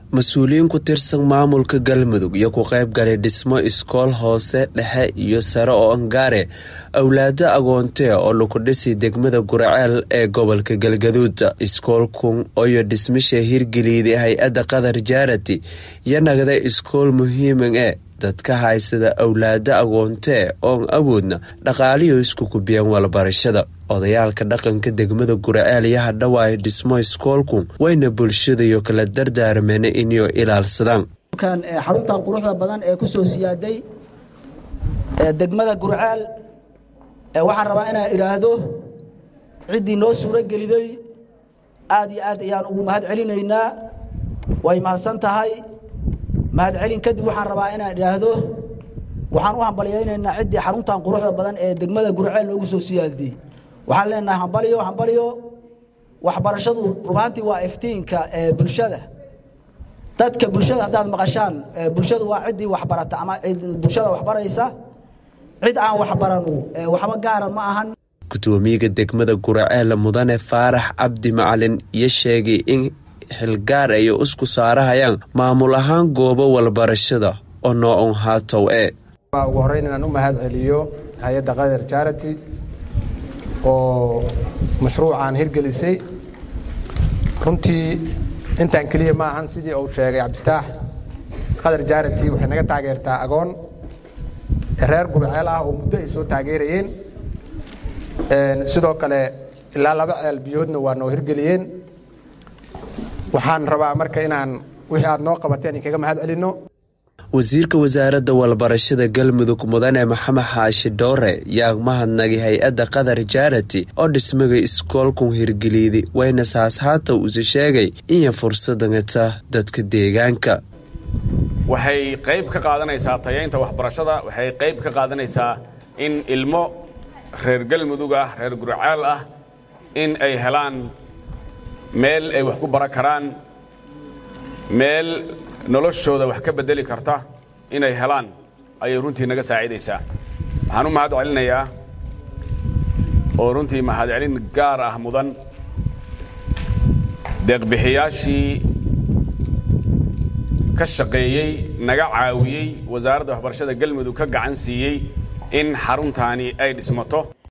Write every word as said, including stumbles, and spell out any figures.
mas-uuliyiin ku tirsan maamulka Galmudug iyo ku qayb galay dhismo iskool hoose dhexe iyo sare oo angaare awlaada agoonte oo lagu dhisay degmada Guraceel ee gobolka Galgaduud. Iskoolkun oo dhismisha hirgeliyay hay'adda Qadar Charity iyo nagada iskool muhiim ah dadka haysada awlaada agoonte oo awoodna dhaqaaliyo isku kubiyaan walbarashada. odayaalka dhaqanka degmada Guraceel iyo hadhawaay dhismo iskoolku wayna bulshada iyo kala dardaarmeen inay ilaalsadaan kan xaruntan quruxda badan ee ku soo siyaaday ee degmada Guraceel ee waxaan rabaa inaan iraahdo cidii noo suura geliday aad iyo aad ayaan ugu mahad celinaynaa way mahadsan tahay mahad celin kadib waxaan rabaa inaan iraahdo waxaan u hambalyeeynaa cidii xaruntan quruxda badan ee degmada Guraceel loogu soo siyaaday waxaan leenahay hambaliyo hambaliyo waxbarashadu rubaantii waa iftiinka ee bulshada dadka bulshada hadaad maqashaan bulshadu waa cidii waxbarata ama bulshada waxbaraysa cid aan waxbarano waxba gaar ma ahan. Gudoomiyaha degmada Guraceel Mudane Faarax Cabdi Macalin iyo sheegay in xilgaar ay isku saarahayaan maamul ahaan goobo walbarashada oo noocan haatow ee ugu horeyn inaan u mahad celiyo hay'adda Qadar Charity oo mashruucan hirgelisay runtii intaan kaliya ma ahan sidii uu sheegay Cabditaax Qadar Charity waxay naga taageertaa agoon reer Guraceel ah oo muddo ay soo taageerayeen een sidoo kale ilaa laba ceel biyoodna waa noo hirgeliyeen waxaan rabaa marka inaan wixii aad noo qabateen kaga mahad celino. wasiirka wasaaradda walbarashada Galmudug Mudane Maxamed Xaashi Doore yaa mahadnaqay hay'adda Qadar Charity oo dhismaha iskoolku hirgeliyay wayna saashaata uu sheegay in fursadda dadka deegaanka waxay qayb ka qaadanaysaa tayeynta waxbarashada waxay qayb ka qaadanaysaa in ilmo reer Galmudug ah reer Guraceel ah in ay helaan meel ay wax ku baran karaan meel noloshooda wax ka bedeli karta inay helaan ay runtii naga saacidaysaa. waxaan u mahad celinayaa oo runtii mahad celin gaar ah mudan deeq bixiyaashii ka shaqeeyay naga caawiyay wasaaradda waxbarashada Galmudug ka gacan siiyay in xaruntaani ay dhismato.